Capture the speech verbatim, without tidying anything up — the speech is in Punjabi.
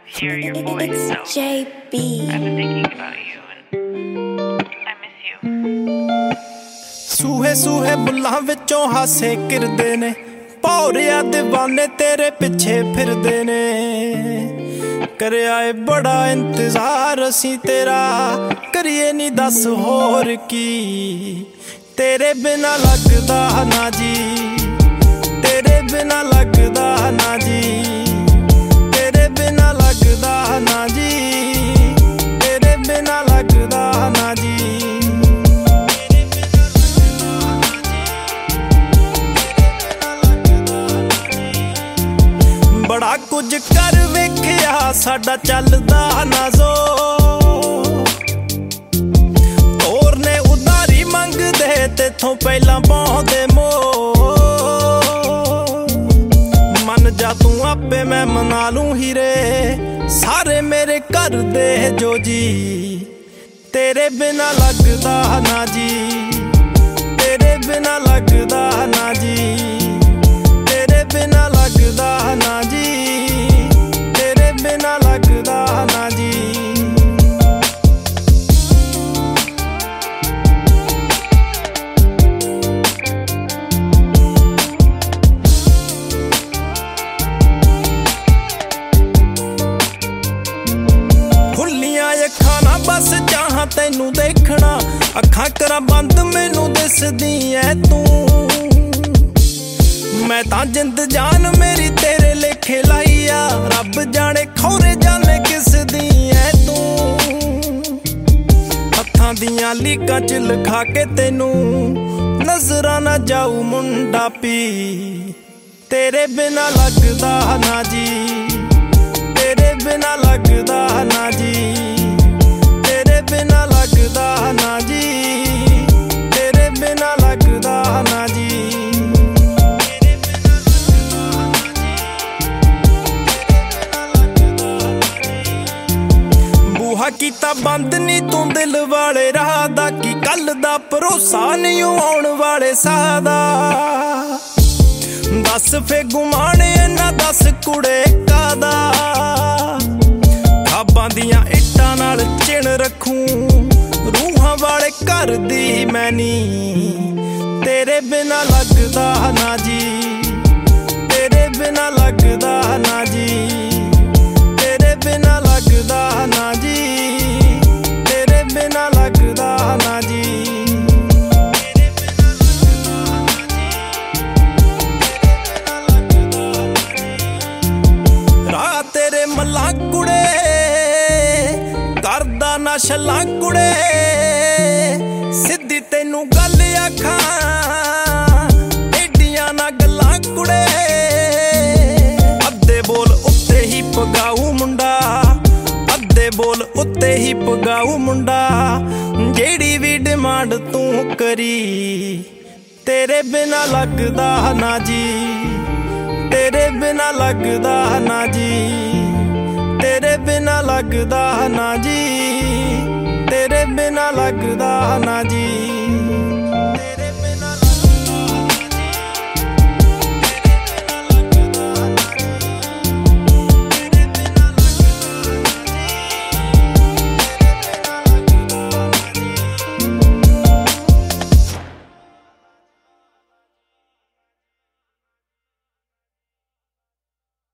hear your voice, so J B. I've been thinking about you and I miss you. ਸੂਹੇ ਸੂਹੇ ਬੁੱਲਾਂ ਵਿੱਚੋਂ ਹਾਸੇ ਕਿਰਦੇ ਨੇ, ਭੌਰਿਆ دیਵਾਨੇ ਤੇਰੇ ਪਿੱਛੇ ਫਿਰਦੇ ਨੇ। ਕਰਿਆ ਏ ਬੜਾ ਇੰਤਜ਼ਾਰ ਅਸੀਂ ਤੇਰਾ, ਕਰੀਏ ਨੀ ਦੱਸ ਹੋਰ ਕੀ। ਤੇਰੇ ਬਿਨਾ ਲੱਗਦਾ ਨਾ ਜੀ, ਤੇਰੇ ਬਿਨਾ ਲੱਗਦਾ ਨਾ ਜੀ, ਤੇਰੇ ਬਿਨਾ ਲੱਗਦਾ ਨਾ ਜੀ, ਤੇਰੇ ਬਿਨਾ ਲੱਗਦਾ ਨਾ ਜੀ। ਬੜਾ ਕੁਝ ਕਰ ਵੇਖਿਆ ਸਾਡਾ ਚੱਲਦਾ ਨਾ ਜ਼ੋ, ਤੋਰ ਨੇ ਉਧਾਰੀ ਮੰਗਦੇ ਤੇਥੋਂ ਪਹਿਲਾਂ ਬਹੁਤੇ ਮੋਹ। ਮੰਨ ਜਾ ਤੂੰ ਆਪੇ ਮੈਂ ਮਨਾ ਲੂੰ ਹੀਰੇ, ਸਾਰੇ ਮੇਰੇ ਘਰ ਦੇ ਜੋ ਜੀ। ਤੇਰੇ ਬਿਨਾ ਲੱਗਦਾ ਨਾ ਜੀ, ਤੇਰੇ ਬਿਨਾ ਲੱਗਦਾ ਨਾ ਜੀ, ਤੇਰੇ ਬਿਨਾ ਲੱਗਦਾ ਨਾ ਜੀ, ਤੇਰੇ ਬਿਨਾ ਲੱਗਦਾ ਨਾ ਜੀ। ਖੁੱਲੀਆਂ ਅੱਖਾਂ ਨਾ ਬਸ ਚਾਹਾਂ ਤੈਨੂੰ ਦੇਖਣਾ, ਅੱਖਾਂ ਕਰਾਂ ਬੰਦ ਮੈਨੂੰ ਦਿਸਦੀ ਐ ਤੂੰ। ਮੈਂ ਤਾਂ ਜਿੰਦ ਜਾਨ ਮੇਰੀ ਤੇਰੇ ਲੇਖੇ ਲਾਈ ਆ, ਰੱਬ ਜਾਣੇ ਖੌਰੇ ਜਾਣੇ ਕਿਸ ਦੀ ਐ ਤੂੰ। ਹੱਥਾਂ ਦੀਆਂ ਲੀਕਾਂ ਚ ਲਿਖਾ ਕੇ ਤੈਨੂੰ, ਨਜ਼ਰਾਂ ਨਾ ਜਾਊ ਮੁੰਡਾ ਪੀ। ਤੇਰੇ ਬਿਨਾ ਲੱਗਦਾ ਨਾ ਜੀ, ਤੇਰੇ ਬਿਨਾ ਲੱਗਦਾ ਨਾ ਜੀ, ਤੇਰੇ ਬਿਨਾ ਲੱਗਦਾ ਨਾ ਜੀ, ਤੇਰੇ ਬਿਨਾ ਲੱਗਦਾ ਨਾ ਜੀ। ਬੂਹਾ ਕੀਤਾ ਬੰਦ ਨੀ ਤੂੰ ਦਿਲ ਵਾਲੇ ਰਾਹ ਦਾ, ਕੀ ਕੱਲ ਦਾ ਭਰੋਸਾ ਨਹੀਂ ਆਉਣ ਵਾਲੇ ਸਾਹ ਦਾ। ਦੱਸ ਫੇ ਗੁਮਾਣੇ ਨਾ ਦੱਸ ਕੁੜੇ ਕਾਦਾ, ਖਾਬਾਂ ਦੀਆਂ ਇੱਟਾਂ ਨਾਲ ਚਿਣ ਰੱਖੂੰ ਰੂਹਾਂ ਵਾਲੇ ਘਰ ਦੀ ਮੈਂ ਨੀ। ਤੇਰੇ ਬਿਨਾ ਲੱਗਦਾ ਨਾ ਜੀ, ਤੇਰੇ ਬਿਨਾ ਲੱਗਦਾ ਨਾ ਜੀ, ਤੇਰੇ ਬਿਨਾ ਲੱਗਦਾ ਨਾ ਜੀ, ਤੇਰੇ ਬਿਨਾ ਲੱਗਦਾ ਨਾ ਜੀ। ਰਾਹ ਤੇਰੇ ਮੱਲਾਂ ਕੁੜੇ ਕਰਦਾ ਨਾ ਛੱਲਾਂ ਕੁੜੇ, ਸਿੱਧੀ ਤੈਨੂੰ ਗੱਲ ਆਖਾਂ ਏਡੀਆਂ ਨਾ ਗੱਲਾਂ ਕੁੜੇ। ਅੱਧੇ ਬੋਲ ਉੱਤੇ ਹੀ ਪਗਾਊ ਮੁੰਡਾ, ਅੱਧੇ ਬੋਲ ਉੱਤੇ ਹੀ ਪਗਾਊ ਮੁੰਡਾ। ਜਿਹੜੀ ਵੀ ਡਿਮਾਂਡ ਤੂੰ ਕਰੀ, ਤੇਰੇ ਬਿਨਾ ਲੱਗਦਾ ਨਾ ਜੀ, ਤੇਰੇ ਬਿਨਾ ਲੱਗਦਾ ਨਾ ਜੀ, ਤੇਰੇ ਬਿਨਾ ਲੱਗਦਾ ਨਾ ਜੀ, ਤੇਰੇ ਬਿਨਾ ਲੱਗਦਾ ਨਾ ਜੀ।